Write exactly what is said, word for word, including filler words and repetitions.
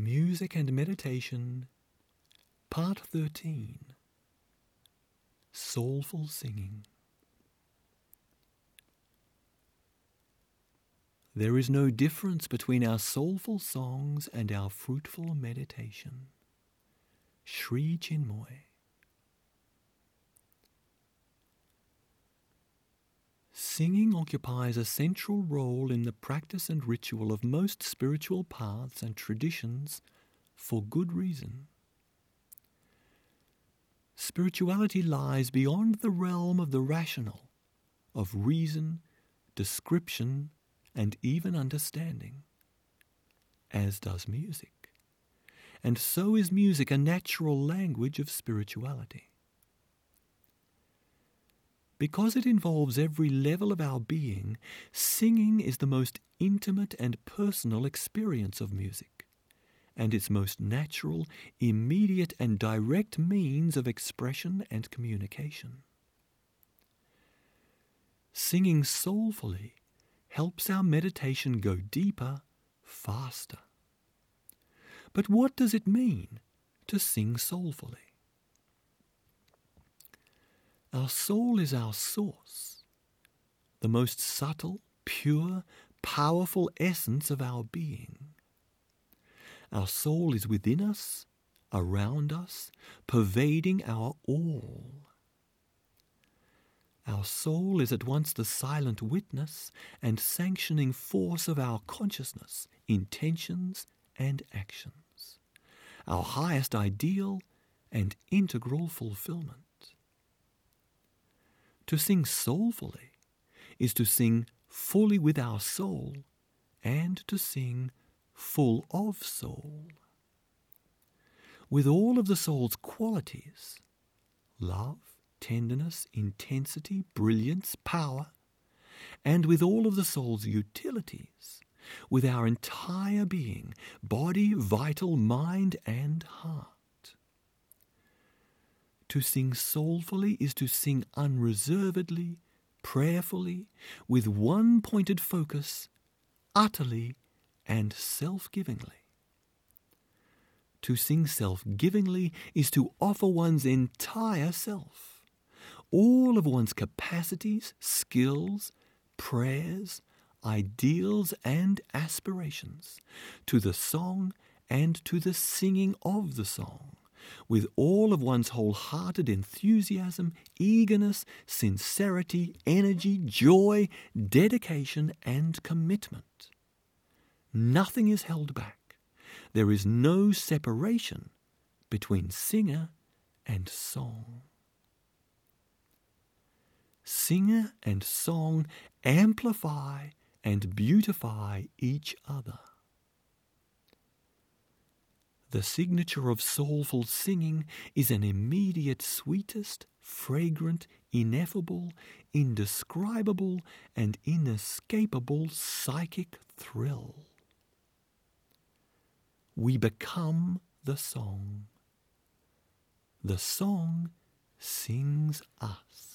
Music and Meditation, Part thirteen. Soulful Singing. There is no difference between our soulful songs and our fruitful meditation. Sri Chinmoy. Singing occupies a central role in the practice and ritual of most spiritual paths and traditions for good reason. Spirituality lies beyond the realm of the rational, of reason, description, and even understanding, as does music. And so is music a natural language of spirituality. Because it involves every level of our being, singing is the most intimate and personal experience of music, and its most natural, immediate, and direct means of expression and communication. Singing soulfully helps our meditation go deeper, faster. But what does it mean to sing soulfully? Our soul is our source, the most subtle, pure, powerful essence of our being. Our soul is within us, around us, pervading our all. Our soul is at once the silent witness and sanctioning force of our consciousness, intentions, and actions, our highest ideal and integral fulfillment. To sing soulfully is to sing fully with our soul and to sing full of soul. With all of the soul's qualities, love, tenderness, intensity, brilliance, power, and with all of the soul's utilities, with our entire being, body, vital, mind, and heart. To sing soulfully is to sing unreservedly, prayerfully, with one pointed focus, utterly and self-givingly. To sing self-givingly is to offer one's entire self, all of one's capacities, skills, prayers, ideals, and aspirations, to the song and to the singing of the song, with all of one's wholehearted enthusiasm, eagerness, sincerity, energy, joy, dedication, and commitment. Nothing is held back. There is no separation between singer and song. Singer and song amplify and beautify each other. The signature of soulful singing is an immediate, sweetest, fragrant, ineffable, indescribable, and inescapable psychic thrill. We become the song. The song sings us.